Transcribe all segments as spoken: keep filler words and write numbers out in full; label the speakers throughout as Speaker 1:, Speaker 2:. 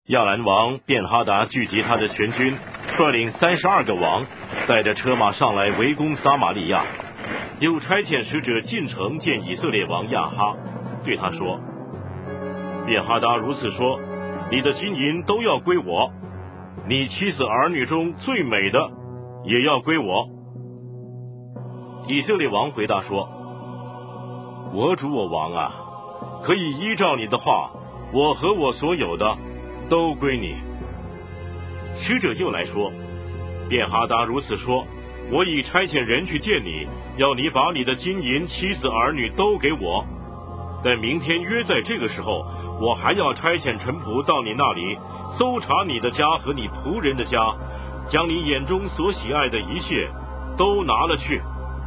Speaker 1: 亚兰王便哈达聚集他的全军，率领三十二个王，带着车马上来围攻撒玛利亚，又差遣使者进城见以色列王亚哈，对他说：便哈达如此说，你的金银都要归我，你妻子儿女中最美的也要归我。以色列王回答说：我主我王啊，可以依照你的话，我和我所有的都归你。使者又来说：便哈达如此说，我已差遣人去见你，要你把你的金银、妻子儿女都给我。但明天约在这个时候，我还要差遣臣仆到你那里，搜查你的家和你仆人的家，将你眼中所喜爱的一切都拿了去。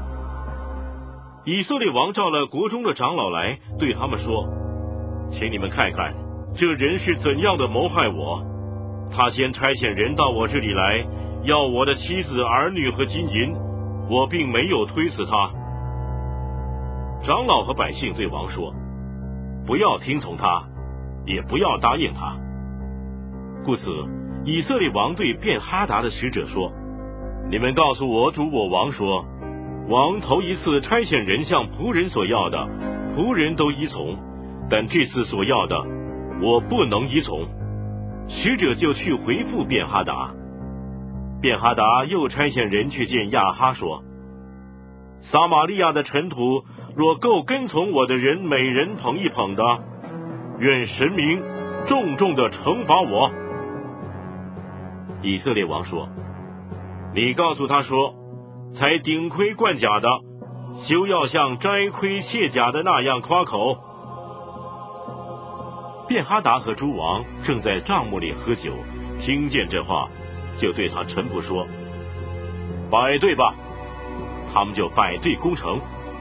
Speaker 1: 以色列王召了国中的长老来，对他们说：请你们看看这人是怎样的谋害我。他先差遣人到我这里来，要我的妻子、儿女和金银，我并没有推死他。长老和百姓对王说：不要听从他，也不要答应他。故此，以色列王对便哈达的使者说：你们告诉我主我王说，王头一次差遣人向仆人所要的，仆人都依从，但这次所要的，我不能依从。使者就去回复便哈达。便哈达又差遣人去见亚哈说：撒玛利亚的尘土若够跟从我的人每人捧一捧的，愿神明重重的惩罚我。以色列王说：你告诉他说，才顶盔贯甲的，休要像摘盔卸甲的那样夸口。便哈达和诸王正在帐幕里喝酒，听见这话，就对他臣仆说：摆队吧。他们就摆队攻城。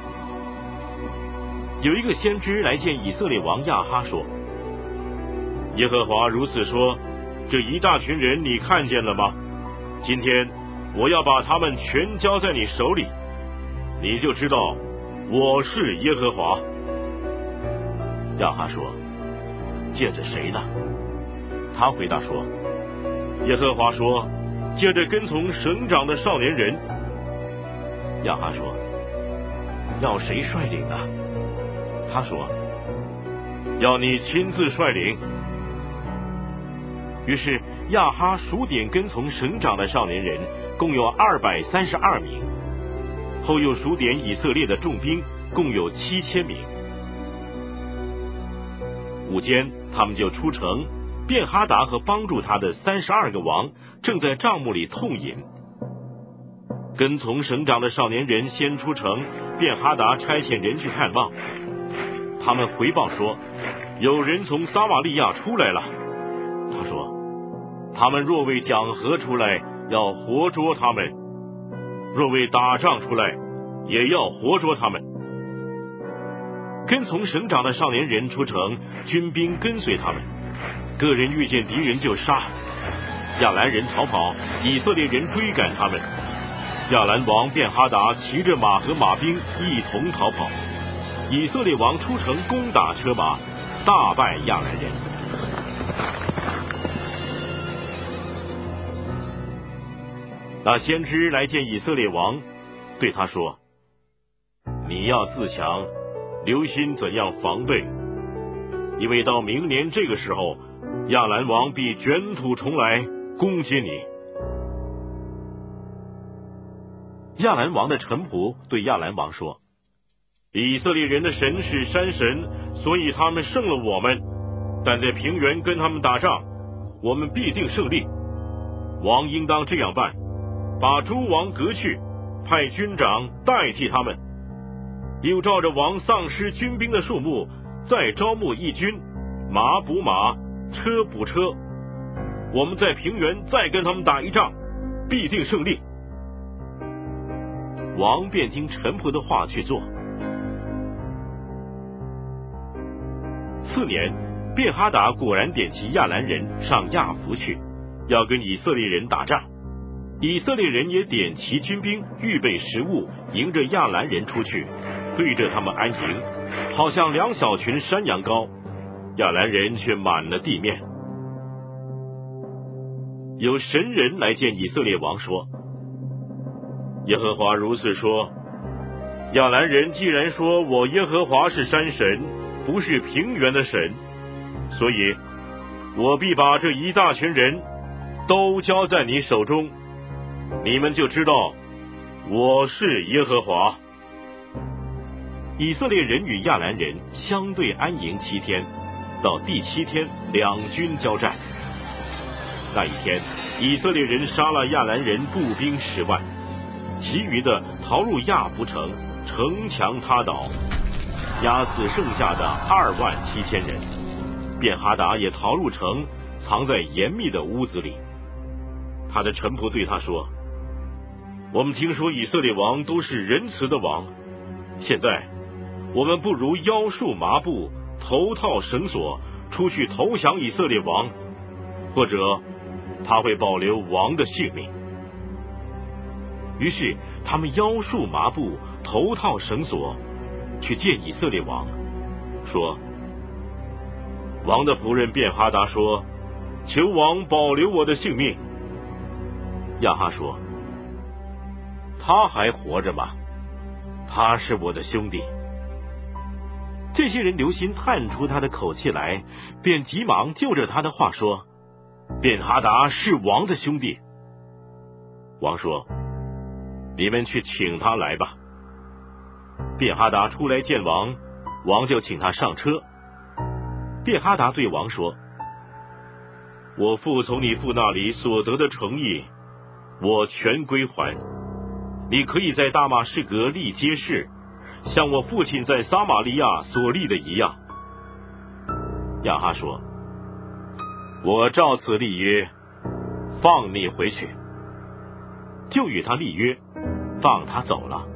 Speaker 1: 有一个先知来见以色列王亚哈说：耶和华如此说，这一大群人你看见了吗？今天我要把他们全交在你手里，你就知道我是耶和华。亚哈说：借着谁呢？他回答说：耶和华说，借着跟从省长的少年人。亚哈说：要谁率领呢？他说：要你亲自率领。于是亚哈数点跟从省长的少年人，共有二百三十二名，后又数点以色列的重兵，共有七千名。午间，他们就出城，便哈达和帮助他的三十二个王正在帐幕里痛饮。跟从省长的少年人先出城，便哈达差遣人去看望。他们回报说，有人从撒玛利亚出来了。他说，他们若为讲和出来，要活捉他们；若为打仗出来，也要活捉他们。跟从省长的少年人出城，军兵跟随他们，个人遇见敌人就杀。亚兰人逃跑，以色列人追赶他们。亚兰王便哈达骑着马和马兵一同逃跑。以色列王出城攻打车马，大败亚兰人。那先知来见以色列王，对他说：你要自强，留心怎样防备，因为到明年这个时候，亚兰王必卷土重来，攻击你。亚兰王的臣仆对亚兰王说：以色列人的神是山神，所以他们胜了我们，但在平原跟他们打仗，我们必定胜利。王应当这样办，把诸王革去，派军长代替他们，又照着王丧失军兵的数目，再招募义军，马补马，车补车。我们在平原再跟他们打一仗，必定胜利。王便听臣仆的话去做。次年，便哈达果然点齐亚兰人上亚弗去，要跟以色列人打仗。以色列人也点齐军兵，预备食物，迎着亚兰人出去，对着他们安营，好像两小群山羊羔。亚兰人却满了地面。 有神人来见以色列王说：耶和华如此说，亚兰人既然说我耶和华是山神，不是平原的神，所以我必把这一大群人都交在你手中，你们就知道我是耶和华。以色列人与亚兰人相对安营七天，到第七天两军交战。那一天，以色列人杀了亚兰人步兵十万，其余的逃入亚弗城，城墙塌倒，压死剩下的二万七千人。便哈达也逃入城，藏在严密的屋子里。他的臣仆对他说：我们听说以色列王都是仁慈的王，现在我们不如腰束麻布，头套绳索，出去投降以色列王，或者他会保留王的性命。于是他们腰束麻布，头套绳索，去见以色列王，说：王的仆人便哈达说，求王保留我的性命。亚哈说：他还活着吗？他是我的兄弟。这些人留心探出他的口气来，便急忙就着他的话说：便哈达是王的兄弟。王说：你们去请他来吧。便哈达出来见王，王就请他上车。便哈达对王说：我父从你父那里所得的诚意，我全归还。你可以在大马士革立街市，像我父亲在撒玛利亚所立的一样。亚哈说：我照此立约，放你回去。就与他立约，放他走了。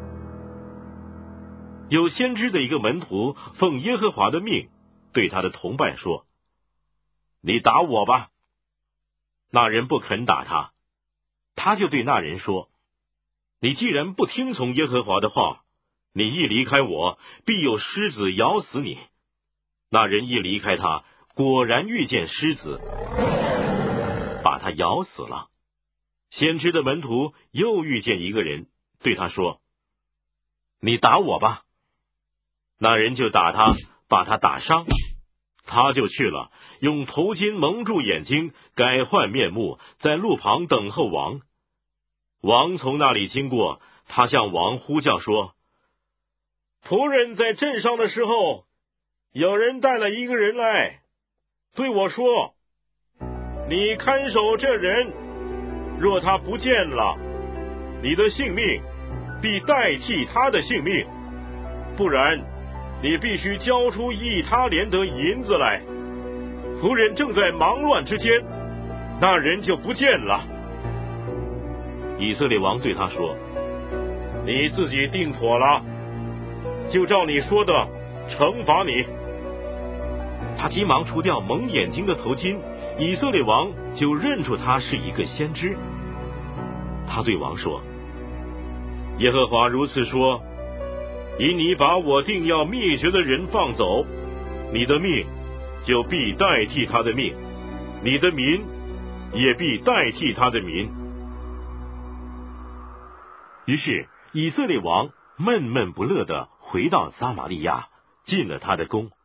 Speaker 1: 有先知的一个门徒奉耶和华的命，对他的同伴说：你打我吧。那人不肯打他，他就对那人说：你既然不听从耶和华的话，你一离开我，必有狮子咬死你。那人一离开他，果然遇见狮子，把他咬死了。先知的门徒又遇见一个人，对他说：你打我吧。那人就打他，把他打伤。他就去了，用头巾蒙住眼睛，改换面目，在路旁等候王。王从那里经过，他向王呼叫说：仆人在镇上的时候，有人带了一个人来，对我说：你看守这人，若他不见了，你的性命必代替他的性命，不然你必须交出一他连得银子来。仆人正在忙乱之间，那人就不见了。以色列王对他说：你自己定妥了，就照你说的惩罚你。他急忙除掉蒙眼睛的头巾，以色列王就认出他是一个先知。他对王说：耶和华如此说，以你把我定要灭绝的人放走，你的命就必代替他的命，你的民也必代替他的民。于是以色列王闷闷不乐地回到撒玛利亚，进了他的宫。